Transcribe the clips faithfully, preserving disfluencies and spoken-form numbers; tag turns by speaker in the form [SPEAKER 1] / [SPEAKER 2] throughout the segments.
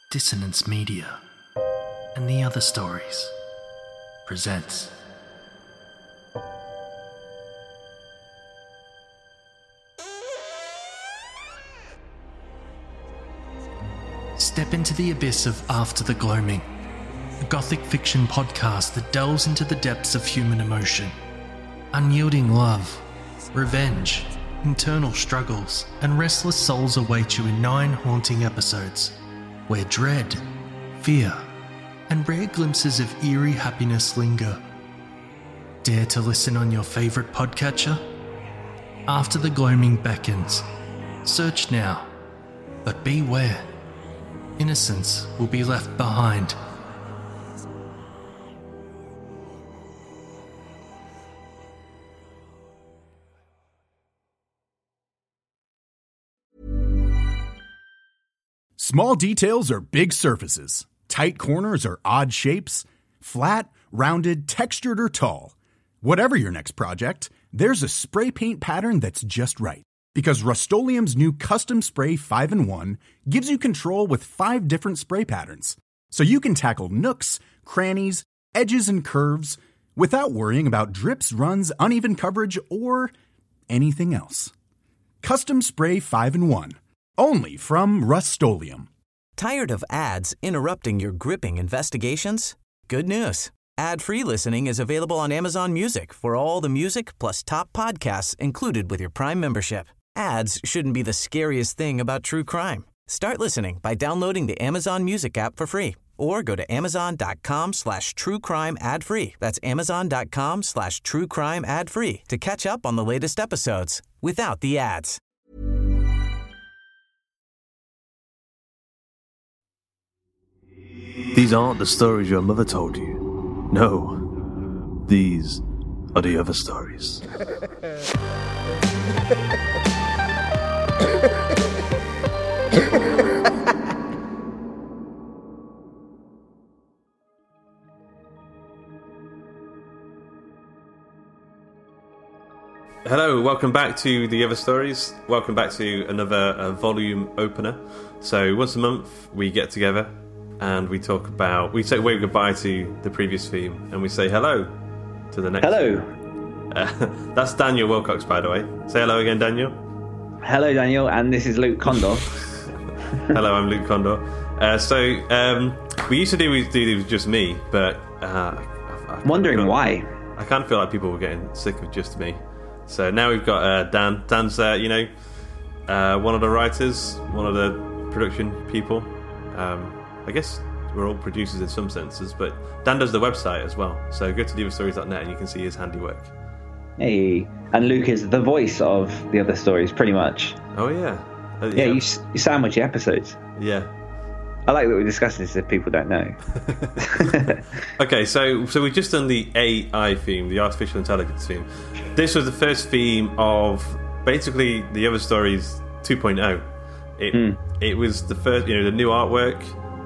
[SPEAKER 1] Dissonance Media and The Other Stories presents Step into the abyss of After the Gloaming, a gothic fiction podcast that delves into the depths of human emotion. Unyielding love, revenge, internal struggles, and restless souls await you in nine haunting episodes, where dread, fear, and rare glimpses of eerie happiness linger. Dare to listen on your favourite podcatcher? After the Gloaming beckons. Search now, but beware. Innocence will be left behind.
[SPEAKER 2] Small details are big surfaces. Tight corners are odd shapes. Flat, rounded, textured, or tall. Whatever your next project, there's a spray paint pattern that's just right. Because Rust-Oleum's new Custom Spray five in one gives you control with five different spray patterns. So you can tackle nooks, crannies, edges, and curves without worrying about drips, runs, uneven coverage, or anything else. Custom Spray five in one. Only from Rust-Oleum.
[SPEAKER 3] Tired of ads interrupting your gripping investigations? Good news. Ad-free listening is available on Amazon Music for all the music plus top podcasts included with your Prime membership. Ads shouldn't be the scariest thing about true crime. Start listening by downloading the Amazon Music app for free or go to amazon.com slash true crime ad free. That's amazon.com slash true crime ad free to catch up on the latest episodes without the ads.
[SPEAKER 4] These aren't the stories your mother told you. No, these are the other stories.
[SPEAKER 5] Hello, welcome back to The Other Stories. Welcome back to another uh, volume opener. So once a month we get together and we talk about, we say wave goodbye to the previous theme and we say hello to the next
[SPEAKER 6] hello
[SPEAKER 5] theme. Uh, that's Daniel Wilcox, by the way. Say hello again, Daniel.
[SPEAKER 6] Hello, Daniel, and this is Luke Condor.
[SPEAKER 5] Hello, I'm Luke Condor. Uh, so um, we used to do, do these with just me, but uh, I, I
[SPEAKER 6] wondering
[SPEAKER 5] feel,
[SPEAKER 6] why
[SPEAKER 5] I kind of feel like people were getting sick of just me. So now we've got uh, Dan. Dan's uh, you know uh, one of the writers, one of the production people. Um, I guess we're all producers in some senses, but Dan does the website as well. So go to the other stories dot net and you can see his handiwork.
[SPEAKER 6] Hey, and Luke is the voice of The Other Stories, pretty much.
[SPEAKER 5] Oh yeah, uh,
[SPEAKER 6] yeah. yeah you, you sandwich the episodes.
[SPEAKER 5] Yeah,
[SPEAKER 6] I like that we discussed this if people don't know.
[SPEAKER 5] Okay, so so we've just done the A I theme, the artificial intelligence theme. This was the first theme of basically The Other Stories two point oh. It mm. it was the first, you know, the new artwork.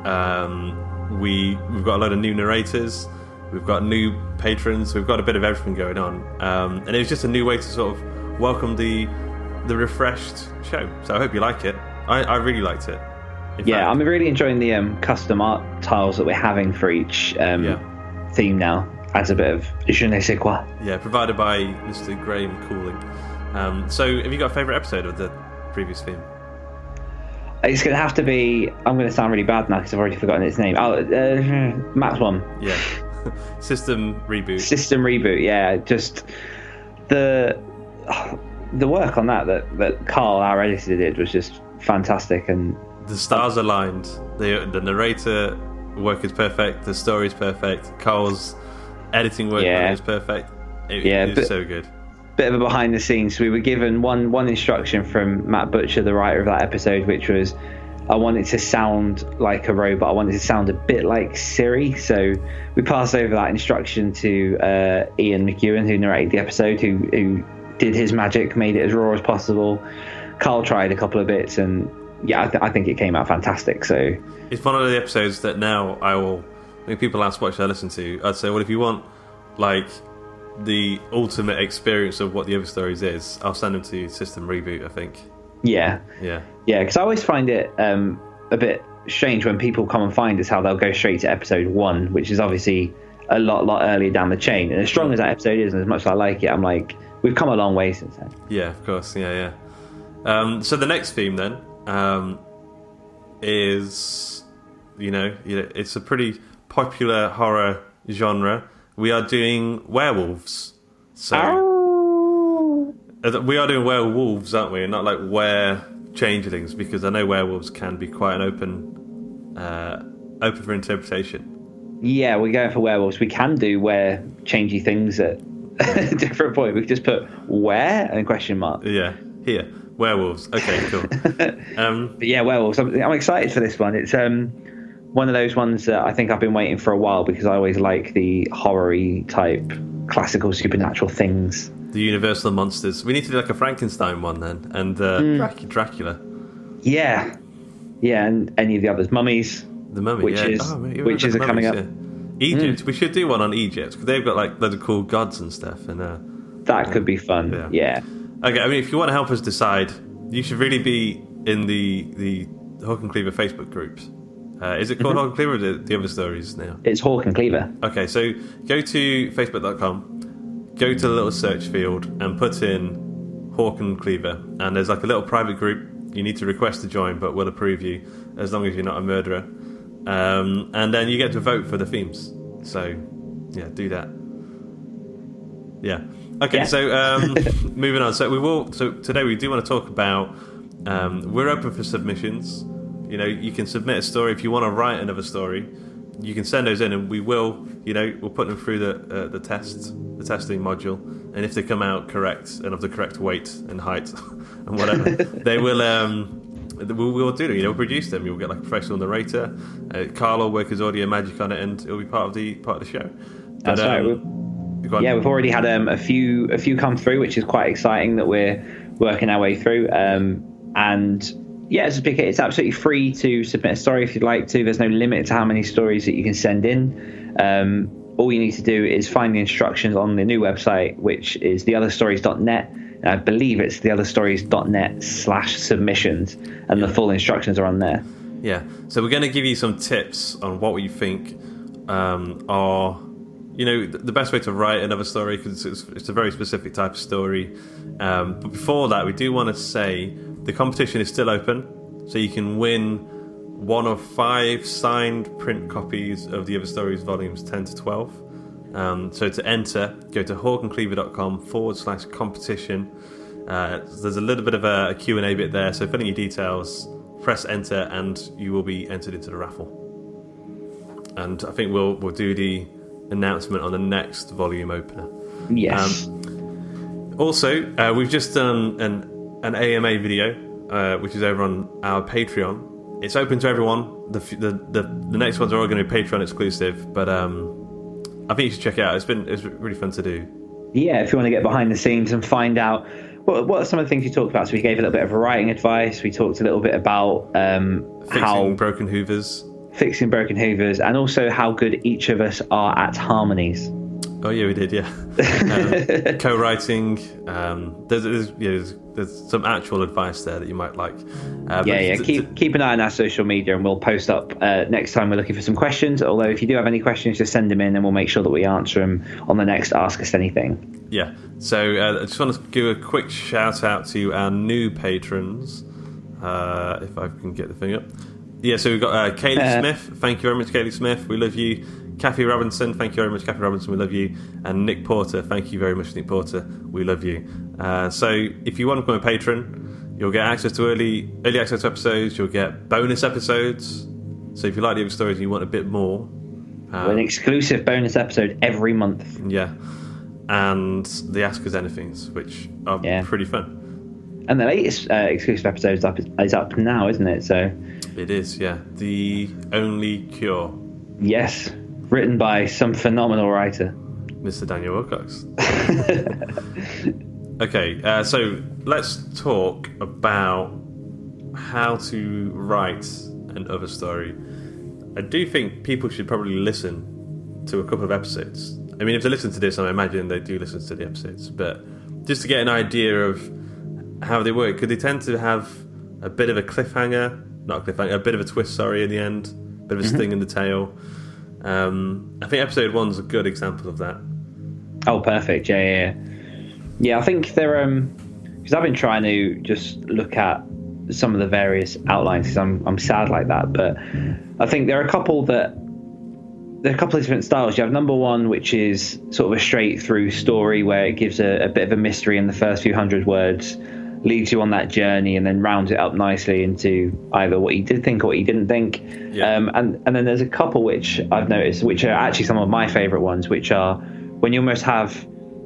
[SPEAKER 5] Um, we we've got a lot of new narrators. We've got new patrons. We've got a bit of everything going on, um, and it was just a new way to sort of welcome the the refreshed show. So I hope you like it. I, I really liked it. In
[SPEAKER 6] yeah,
[SPEAKER 5] fact,
[SPEAKER 6] I'm really enjoying the um, custom art tiles that we're having for each um, yeah. theme now. As a bit of je ne sais quoi.
[SPEAKER 5] Yeah, provided by Mister Graham Cooling. Um, so, have you got a favourite episode of the previous theme?
[SPEAKER 6] It's going to have to be. I'm going to sound really bad now because I've already forgotten its name. Oh, uh, Matt's one.
[SPEAKER 5] Yeah. System reboot.
[SPEAKER 6] System reboot. Yeah, just the the work on that that that Carl, our editor, did was just fantastic, and
[SPEAKER 5] the stars aligned. The the narrator work is perfect. The story is perfect. Carl's editing work yeah. is perfect. It,
[SPEAKER 6] yeah,
[SPEAKER 5] it was
[SPEAKER 6] bit,
[SPEAKER 5] so good.
[SPEAKER 6] Bit of a behind the scenes. We were given one one instruction from Matt Butcher, the writer of that episode, which was I wanted to sound like a robot. I wanted to sound a bit like Siri. So we passed over that instruction to uh, Ian McEwan, who narrated the episode, who, who did his magic, made it as raw as possible. Carl tried a couple of bits, and yeah, I, th- I think it came out fantastic. So
[SPEAKER 5] it's one of the episodes that now I will. When people ask what should I listen to, I'd say, well, if you want like the ultimate experience of what The Other Stories is, I'll send them to System Reboot, I think.
[SPEAKER 6] Yeah.
[SPEAKER 5] Yeah.
[SPEAKER 6] Yeah, because I always find it um, a bit strange when people come and find us how they'll go straight to episode one, which is obviously a lot, lot earlier down the chain. And as strong as that episode is, and as much as I like it, I'm like, we've come a long way since then.
[SPEAKER 5] Yeah, of course. Yeah, yeah. Um, so the next theme then um, is, you know, you know, it's a pretty popular horror genre. We are doing werewolves. So Ow. we are doing werewolves, aren't we? And not like were changelings, because I know werewolves can be quite an open, uh, open for interpretation.
[SPEAKER 6] Yeah, we're going for werewolves. We can do where changey things at a different point. We could just put where and question mark.
[SPEAKER 5] Yeah, here. Werewolves. Okay, cool. um,
[SPEAKER 6] but yeah, werewolves. I'm, I'm excited for this one. It's um, one of those ones that I think I've been waiting for a while, because I always like the horror-y type classical supernatural things.
[SPEAKER 5] The Universal monsters. We need to do like a Frankenstein one then, and uh, mm. Dracula.
[SPEAKER 6] Yeah, yeah, and any of the others, mummies.
[SPEAKER 5] The mummy,
[SPEAKER 6] which
[SPEAKER 5] yeah.
[SPEAKER 6] is
[SPEAKER 5] oh, man,
[SPEAKER 6] which is coming up.
[SPEAKER 5] Yeah. Egypt. Mm. We should do one on Egypt, because they've got like loads of cool gods and stuff, and uh,
[SPEAKER 6] that could be fun. Yeah. yeah.
[SPEAKER 5] Okay, I mean, if you want to help us decide, you should really be in the the Hawk and Cleaver Facebook groups. Uh, is it called mm-hmm. Hawk and Cleaver, or is it the other stories now?
[SPEAKER 6] It's Hawk and Cleaver.
[SPEAKER 5] Okay, so go to facebook dot com, go to the little search field, and put in Hawk and Cleaver, and there's like a little private group. You need to request to join, but we'll approve you as long as you're not a murderer. Um, and then you get to vote for the themes. So, yeah, do that. Yeah. Okay, yeah. so um, moving on. So we will. So today we do want to talk about. Um, we're open for submissions. You know, you can submit a story if you want to write another story. You can send those in, and we will. You know, we'll put them through the uh, the test, the testing module, and if they come out correct and of the correct weight and height and whatever, they will. Um, we'll, we'll do them. You know, we'll produce them. You'll get like a professional narrator. Uh, Carl will work his audio magic on it, and it'll be part of the part of the show. But,
[SPEAKER 6] That's right.
[SPEAKER 5] Um,
[SPEAKER 6] Yeah, we've already had um, a few a few come through, which is quite exciting that we're working our way through. Um, and yeah, it's, it's absolutely free to submit a story if you'd like to. There's no limit to how many stories that you can send in. Um, all you need to do is find the instructions on the new website, which is the other stories dot net. I believe it's the other stories dot net slash submissions, and the full instructions are on there.
[SPEAKER 5] Yeah, so we're going to give you some tips on what we think um, are... You know, the best way to write another story, because it's, it's a very specific type of story. Um, but before that, we do want to say the competition is still open, so you can win one of five signed print copies of the Other Stories volumes ten to twelve. Um, so to enter, go to hawkandcleaver.com forward slash competition. Uh, there's a little bit of a, a Q and A bit there, so fill in your details, press enter, and you will be entered into the raffle. And I think we'll we'll do the announcement on the next volume opener.
[SPEAKER 6] Yes.
[SPEAKER 5] Um, also, uh, we've just done an an A M A video, uh, which is over on our Patreon. It's open to everyone. The the the, the next ones are all going to be Patreon exclusive, but um, I think you should check it out. It's been it's really fun to do.
[SPEAKER 6] Yeah, if you want to get behind the scenes and find out what what are some of the things we talked about. So we gave a little bit of writing advice. We talked a little bit about um,
[SPEAKER 5] fixing
[SPEAKER 6] how
[SPEAKER 5] broken Hoovers.
[SPEAKER 6] Fixing broken Hoovers, and also how good each of us are at harmonies.
[SPEAKER 5] Oh yeah, we did. Yeah, um, co-writing. Um, there's, there's, yeah, there's there's some actual advice there that you might like.
[SPEAKER 6] Uh, yeah, yeah. Keep th- keep an eye on our social media, and we'll post up uh, next time we're looking for some questions. Although if you do have any questions, just send them in, and we'll make sure that we answer them on the next Ask Us Anything.
[SPEAKER 5] Yeah. So uh, I just want to give a quick shout out to our new patrons. Uh, if I can get the thing up. Yeah, so we've got uh, Kaylee uh, Smith. Thank you very much, Kaylee Smith. We love you. Kathy Robinson. Thank you very much, Kathy Robinson. We love you. And Nick Porter. Thank you very much, Nick Porter. We love you. Uh, so if you want to become a patron, you'll get access to early early access episodes. You'll get bonus episodes. So if you like the other stories and you want a bit more,
[SPEAKER 6] um, an exclusive bonus episode every month.
[SPEAKER 5] Yeah, and the Ask Us Anythings, which are yeah. pretty fun.
[SPEAKER 6] And the latest uh, exclusive episode is up, is up now, isn't it? So
[SPEAKER 5] it is, yeah. The Only Cure.
[SPEAKER 6] Yes, written by some phenomenal writer,
[SPEAKER 5] Mister Daniel Wilcox. Okay, uh, so let's talk about how to write an other story. I do think people should probably listen to a couple of episodes. I mean, if they listen to this, I imagine they do listen to the episodes, but just to get an idea of how they work, because they tend to have a bit of a cliffhanger not a cliffhanger, a bit of a twist, sorry, in the end, a bit of a mm-hmm. sting in the tail. Um, I think episode one's a good example of that.
[SPEAKER 6] Oh, perfect. Yeah, yeah, yeah. Yeah, I think they're um, because I've been trying to just look at some of the various outlines because I'm I'm sad like that, but I think there are a couple that there are a couple of different styles. You have number one, which is sort of a straight through story where it gives a, a bit of a mystery in the first few hundred words, leads you on that journey, and then rounds it up nicely into either what you did think or what you didn't think. Yeah. Um, and and then there's a couple which I've noticed, which are actually some of my favourite ones, which are when you almost have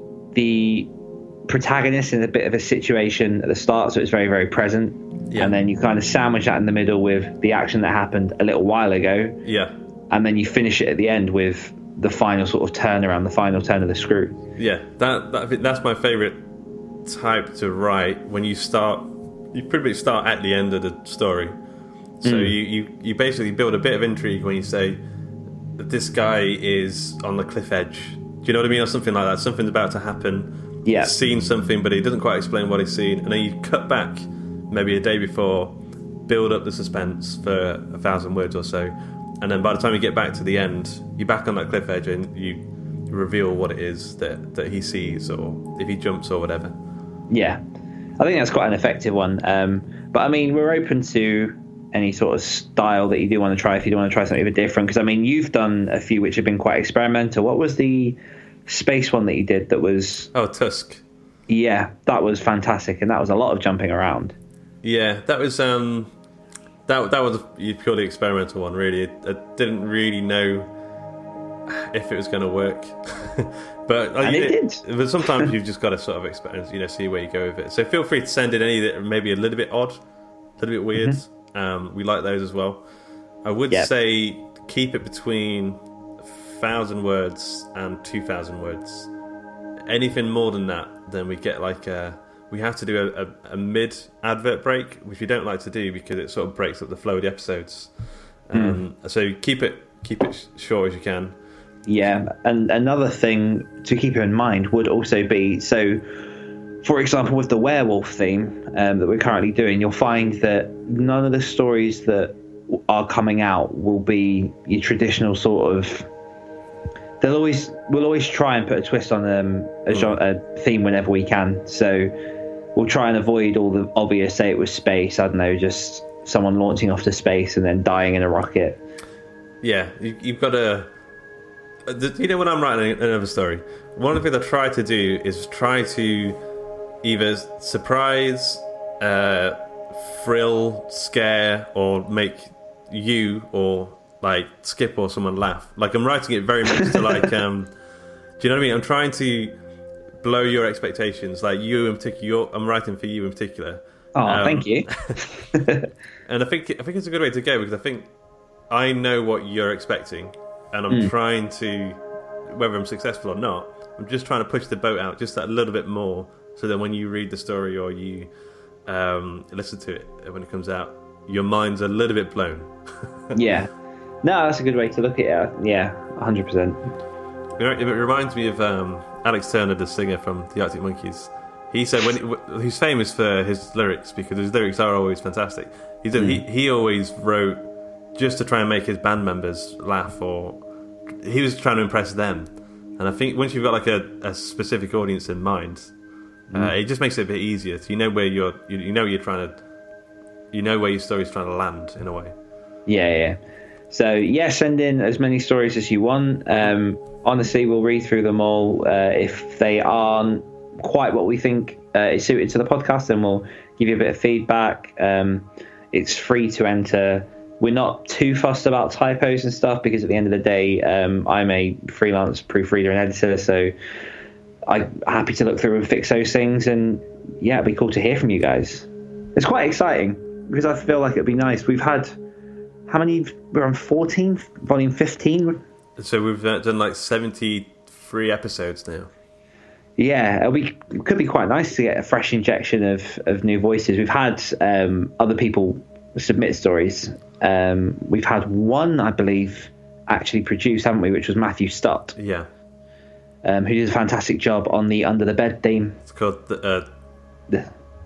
[SPEAKER 6] the protagonist in a bit of a situation at the start, so it's very, very present. Yeah. And then you kind of sandwich that in the middle with the action that happened a little while ago.
[SPEAKER 5] Yeah.
[SPEAKER 6] And then you finish it at the end with the final sort of turnaround, the final turn of the screw.
[SPEAKER 5] Yeah, that, that that's my favourite type to write. When you start, you pretty much start at the end of the story. So mm. you, you, you basically build a bit of intrigue when you say that this guy is on the cliff edge. Do you know what I mean? Or something like that. Something's about to happen.
[SPEAKER 6] Yeah.
[SPEAKER 5] He's seen something, but he doesn't quite explain what he's seen. And then you cut back maybe a day before, build up the suspense for a thousand words or so. And then by the time you get back to the end, you're back on that cliff edge and you reveal what it is that, that he sees, or if he jumps or whatever.
[SPEAKER 6] Yeah. I think that's quite an effective one. Um, but I mean, we're open to any sort of style that you do want to try if you do want to try something a bit different. Because I mean, you've done a few which have been quite experimental. What was the space one that you did that was...
[SPEAKER 5] Oh, Tusk.
[SPEAKER 6] Yeah, that was fantastic, and that was a lot of jumping around.
[SPEAKER 5] Yeah, that was um, that that was a purely experimental one. Really, I didn't really know if it was going to work, but
[SPEAKER 6] and
[SPEAKER 5] you,
[SPEAKER 6] it did.
[SPEAKER 5] But sometimes you've just got to sort of experience, you know, see where you go with it. So feel free to send in any that are maybe a little bit odd, a little bit weird. Mm-hmm. Um, we like those as well. I would yep. say keep it between thousand words and two thousand words. Anything more than that, then we get like a, we have to do a, a, a mid advert break, which we don't like to do because it sort of breaks up the flow of the episodes. Um, mm. So keep it keep it short as you can.
[SPEAKER 6] Yeah, and another thing to keep in mind would also be, so for example, with the werewolf theme um, that we're currently doing, you'll find that none of the stories that are coming out will be your traditional sort of. They'll always we'll always try and put a twist on um, a, genre, a theme whenever we can. So we'll try and avoid all the obvious. Say it was space. I don't know, just someone launching off to space and then dying in a rocket.
[SPEAKER 5] Yeah, you, you've got to. You know, when I'm writing another story, one of the things I try to do is try to either surprise, uh, thrill, scare, or make you or like Skip or someone laugh. Like I'm writing it very much to like, um, do you know what I mean? I'm trying to blow your expectations. Like you in particular, you're, I'm writing for you in particular.
[SPEAKER 6] Oh, um, thank you.
[SPEAKER 5] And I think I think it's a good way to go because I think I know what you're expecting, and I'm mm. trying to, whether I'm successful or not, I'm just trying to push the boat out just that little bit more, so that when you read the story or you um, listen to it when it comes out, your mind's a little bit blown.
[SPEAKER 6] Yeah. No, that's a good way to look at it. Yeah, one hundred percent.
[SPEAKER 5] It reminds me of um, Alex Turner, the singer from the Arctic Monkeys. He said when he's famous for his lyrics because his lyrics are always fantastic. He said mm. he, he always wrote just to try and make his band members laugh, or he was trying to impress them. And I think once you've got like a, a specific audience in mind, mm. uh, it just makes it a bit easier. So you know where you're, you, you know you're trying to, you know where your story's trying to land in a way.
[SPEAKER 6] Yeah, yeah. So yeah, send in as many stories as you want. Um, honestly, we'll read through them all. Uh, if they aren't quite what we think uh, is suited to the podcast, then we'll give you a bit of feedback. Um, it's free to enter. We're not too fussed about typos and stuff because at the end of the day, um, I'm a freelance proofreader and editor, so I'm happy to look through and fix those things. And yeah, it'd be cool to hear from you guys. It's quite exciting because I feel like it'd be nice. We've had. How many? We're on fourteen, volume fifteen.
[SPEAKER 5] So we've uh, done like seventy-three episodes now.
[SPEAKER 6] Yeah, it'll be, it could be quite nice to get a fresh injection of, of new voices. We've had um, other people submit stories. Um, we've had one, I believe, actually produced, haven't we? Which was Matthew Stott.
[SPEAKER 5] Yeah.
[SPEAKER 6] Um, who did a fantastic job on the Under the Bed theme.
[SPEAKER 5] It's called the, uh,
[SPEAKER 6] the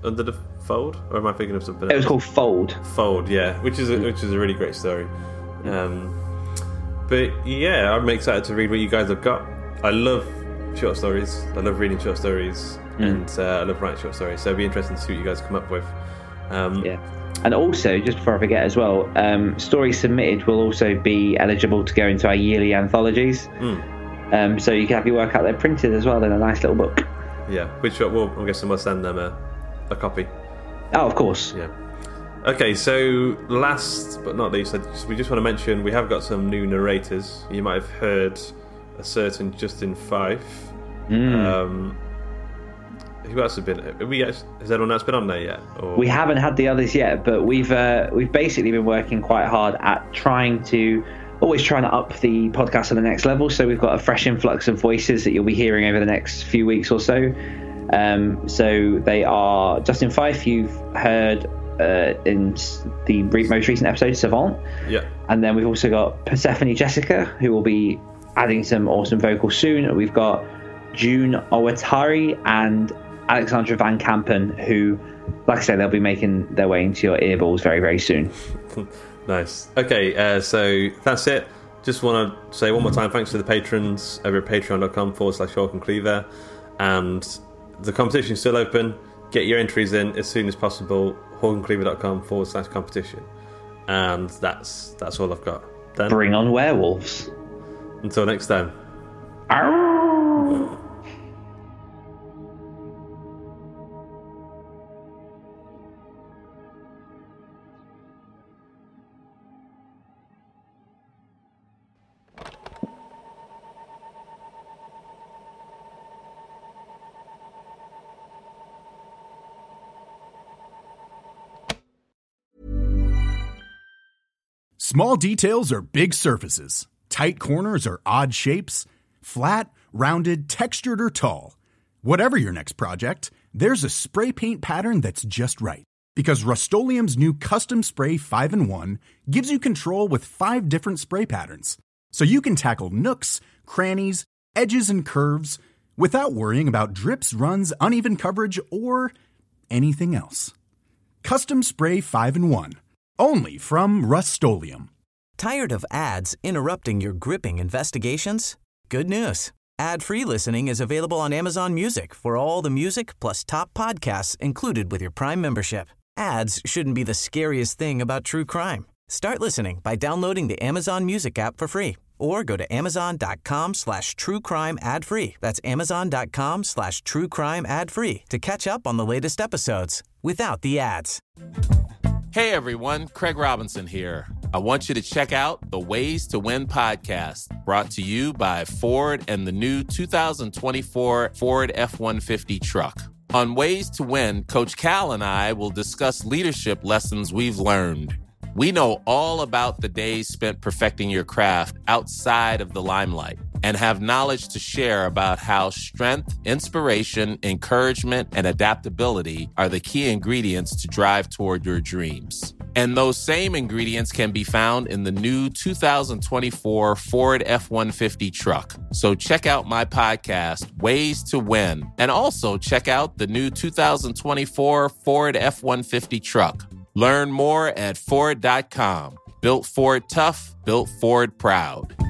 [SPEAKER 5] Under the Fold, or am I thinking of something else?
[SPEAKER 6] It was called Fold.
[SPEAKER 5] Fold, yeah, which is a, which is a really great story. Um, but yeah, I'm excited to read what you guys have got. I love short stories. I love reading short stories, mm. and uh, I love writing short stories. So it'll be interesting to see what you guys come up with. Um,
[SPEAKER 6] yeah. And also, just before I forget as well, um, stories submitted will also be eligible to go into our yearly anthologies. Mm. Um, so you can have your work out there printed as well in a nice little book.
[SPEAKER 5] Yeah, which we'll, I'm guessing we'll send them a, a copy.
[SPEAKER 6] Oh, of course.
[SPEAKER 5] Yeah. Okay, so last but not least, I just, we just want to mention we have got some new narrators. You might have heard a certain Justin Fife. Mm. Um, who else has been? Have we actually, has anyone else been on there yet? Or?
[SPEAKER 6] We haven't had the others yet, but we've uh, we've basically been working quite hard at trying to always trying to up the podcast to the next level. So we've got a fresh influx of voices that you'll be hearing over the next few weeks or so. Um, so they are Justin Fife, you've heard uh, in the most recent episode, Savant.
[SPEAKER 5] Yeah.
[SPEAKER 6] And then we've also got Persephone Jessica, who will be adding some awesome vocals soon. We've got June Owatari and Alexandra Van Kampen, who, like I said, they'll be making their way into your earballs very, very soon.
[SPEAKER 5] Nice. Okay, uh, so that's it. Just want to say one more time, thanks to the patrons over at patreon.com forward slash Hawk and Cleaver. And the competition's still open. Get your entries in as soon as possible. hawkandcleaver.com forward slash competition. And that's that's all I've got. Dan?
[SPEAKER 6] Bring on werewolves.
[SPEAKER 5] Until next time.
[SPEAKER 6] Arr!
[SPEAKER 2] Small details are big surfaces. Tight corners are odd shapes. Flat, rounded, textured, or tall. Whatever your next project, there's a spray paint pattern that's just right. Because Rust-Oleum's new Custom Spray five in one gives you control with five different spray patterns. So you can tackle nooks, crannies, edges, and curves without worrying about drips, runs, uneven coverage, or anything else. Custom Spray five in one. Only from Rust-Oleum.
[SPEAKER 3] Tired of ads interrupting your gripping investigations? Good news. Ad-free listening is available on Amazon Music for all the music plus top podcasts included with your Prime membership. Ads shouldn't be the scariest thing about true crime. Start listening by downloading the Amazon Music app for free or go to amazon.com slash true crime ad free. That's amazon.com slash true crime ad free to catch up on the latest episodes without the ads.
[SPEAKER 7] Hey everyone, Craig Robinson here. I want you to check out the Ways to Win podcast, brought to you by Ford and the new two thousand twenty-four Ford F one fifty truck. On Ways to Win, Coach Cal and I will discuss leadership lessons we've learned. We know all about the days spent perfecting your craft outside of the limelight and have knowledge to share about how strength, inspiration, encouragement, and adaptability are the key ingredients to drive toward your dreams. And those same ingredients can be found in the new two thousand twenty-four Ford F one fifty truck. So check out my podcast, Ways to Win, and also check out the new two thousand twenty-four Ford F one fifty truck. Learn more at Ford dot com. Built Ford tough, built Ford proud.